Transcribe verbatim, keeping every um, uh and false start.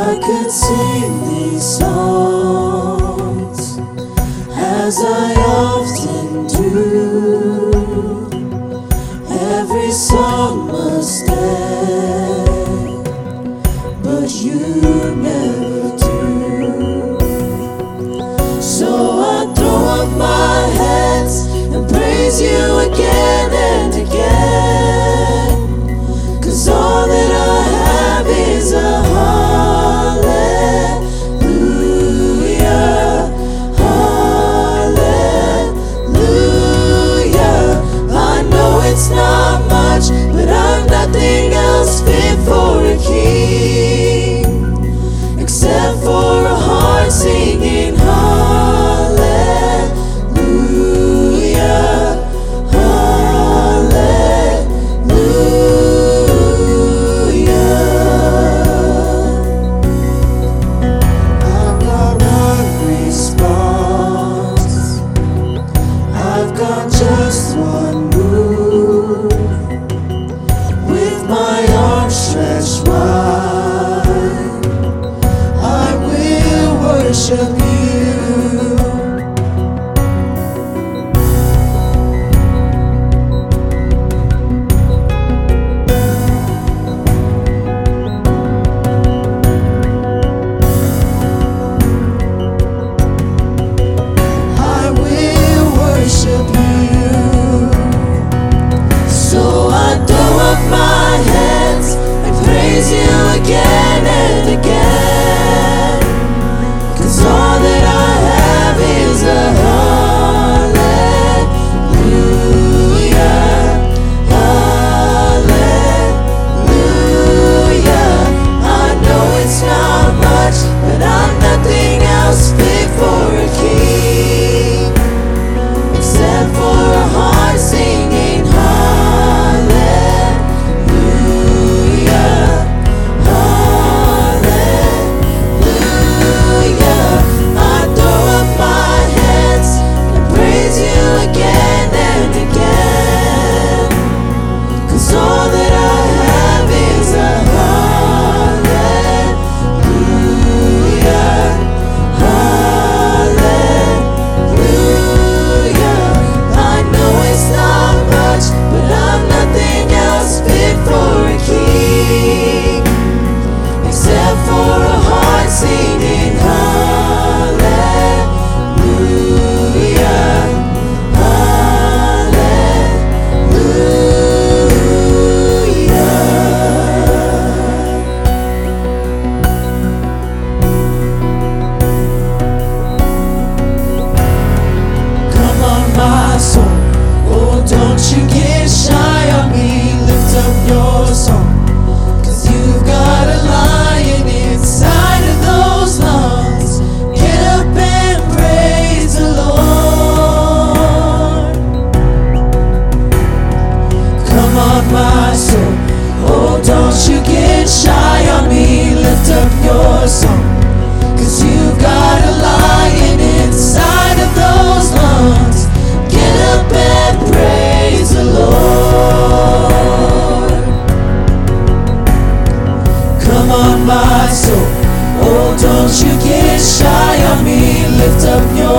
I could sing these songs as I often do. Every song must end, but you never do. So I throw up my hands and praise you again and again, 'cause all that I have is a hallelujah, hallelujah. I know it's not much, but I'm nothing else fit for a king, except for a heart singing hallelujah, hallelujah. I've got one response, I've got just one move. With my arms stretched wide, I will worship you. I will worship you. So I throw up my hands and praise you again and again, 'cause all that I have is a hallelujah, hallelujah. I know it's not much, but I'm nothing else fit for a king, except for a heart singing hallelujah, hallelujah. I throw up my hands and praise you again and again, 'cause all that I have is a hallelujah, hallelujah. I know it's not much, but I'm nothing else fit for a king, except for a heart singing hallelujah, hallelujah. Come on, my soul, oh, don't you get shy on me. Lift up your song, 'cause you've got a lion inside of those lungs. Get up and praise the Lord. Come on, my soul, oh, don't you get shy on me. Lift up your song, 'cause you've got a lion inside of those lungs. Get up and praise the Lord. Come on, my soul, oh, don't you get shy on me. Lift up your